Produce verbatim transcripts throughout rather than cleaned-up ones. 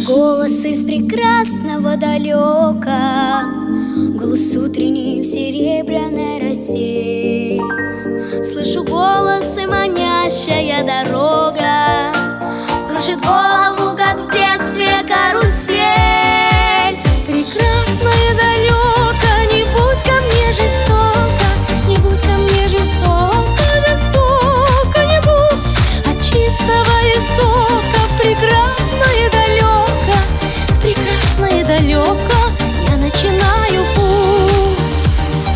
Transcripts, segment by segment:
голос из прекрасного далека, голос утренний в серебряной росе. Слышу голос и манящая дорога кружит голову, как в детстве карусель. Прекрасное далеко, не будь ко мне жестоко, не будь ко мне жестоко, жестоко не будь. От чистого истока в прекрасное далеко, в прекрасное далеко я начинаю путь.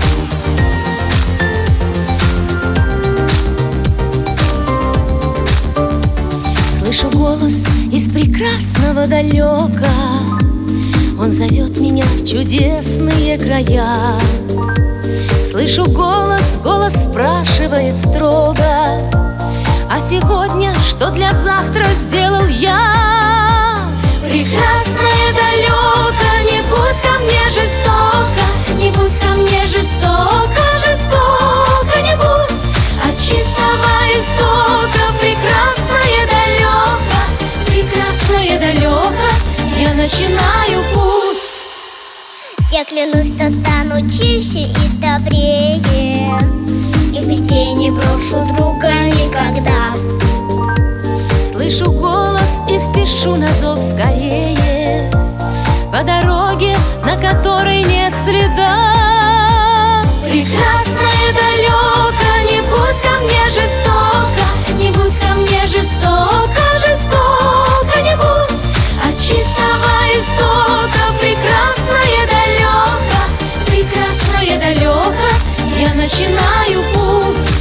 Слышу голос из прекрасного далека, он зовет меня в чудесные края. Слышу голос, голос спрашивает строго: а сегодня что для завтра сделал я? Прекрасное далеко, не будь ко мне жестоко, не будь ко мне жестоко, жестоко не будь. От чистого истока в прекрасное далеко, прекрасное далеко я начинаю путь. Я клянусь, что стану чище и добрее, и в беде не брошу друга никогда. Слышу голос и спешу на зов скорее, по дороге, на которой нет следа. Прекрасное далеко, не будь ко мне жестоко, не будь ко мне жестоко, жестоко не будь. От чистого истока в прекрасное далеко, прекрасное далеко я начинаю путь.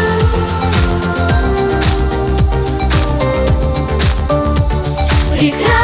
Прекрасно.